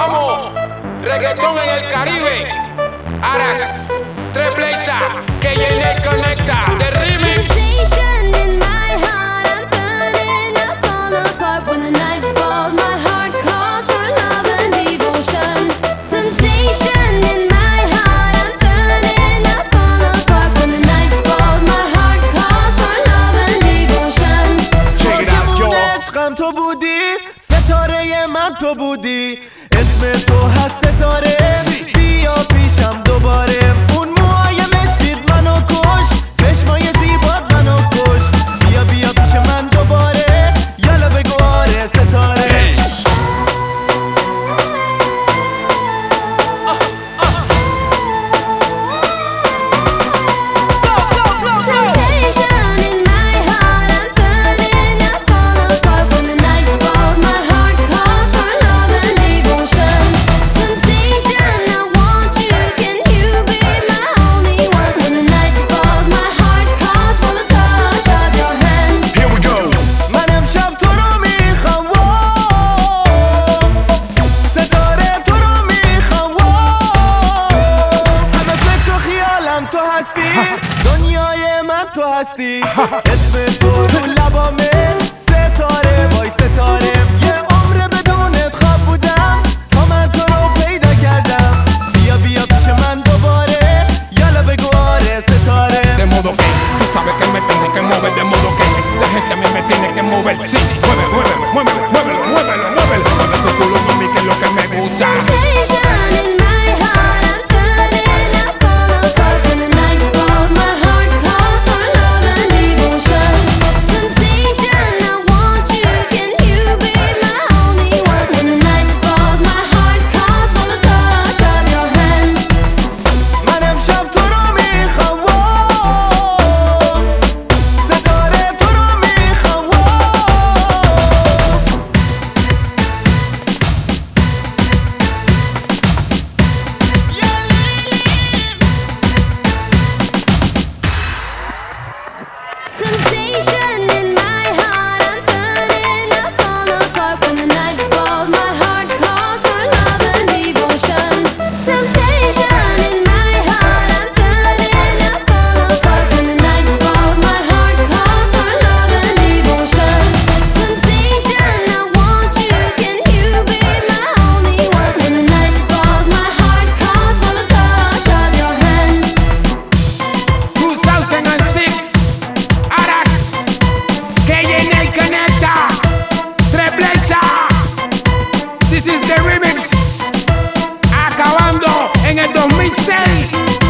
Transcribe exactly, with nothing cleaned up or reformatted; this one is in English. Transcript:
Vamos, reggaetón en el Caribe. Aras, tres Blaza, que J-Nate conecta. The remix. Temptation in my heart, I'm burning, I fall apart when the night falls. My heart calls for love and devotion. Temptation in my heart, I'm burning, I fall apart when the night falls. My heart calls for love and devotion. Check it out, yo. عشقم تو بودی، ستاره من تو بودی، اسم تو هست ستاره. بیا پیشم دوباره، اون موهای مشکیت منو کش، چشمای زیبات منو کش. بیا بیا پیش من دوباره، یالا بگو آره ستاره. Temptation in my heart, I'm burning, I fall apart when the night falls. My heart calls for love and devotion. Temptation, I want you, can you be my only one? When the night falls, my heart calls for the touch of your hands. Here we go. من امشب تو رو میخوام، ستاره تو رو میخوام. همه فکر و خیالم تو هستی، دنیای من تو هستی. اسم تو رو لبامه، ستاره وای ستاره. یه عمر بدونت خواب بودم، تا من تو رو پیدا کردم. بیا بیا پیش من دوباره، یالا بگو آره ستاره. De modo que tú sabes que me tienes que mover. De modo que la gente a mí me tiene que mover. Sí, mueve, mueve, muévelo, muévelo, muévelo, muévelo. Mueve tu culo, mami, que es lo que me gusta. Temptation in my heart, I'm burning, I fall apart when the night falls. My heart calls for love and devotion. Temptation, I want you, can you be my only one? When the night falls, my heart calls for the touch of your hands. من امشب تو رو میخوام، ستاره تو رو میخوام. Temptation in my heart, I'm burning, I fall apart when the night falls. My heart calls for love and devotion. Temptation in my heart, I'm burning, I fall apart when the night falls. My heart calls for love and devotion. Temptation, I want you, can you be my only one? When the night falls, my heart calls for the touch of your hands. two thousand six, Aras, que J-Nate conecta. Tres Blaza. This is the remix. Acabando en el dos mil seis.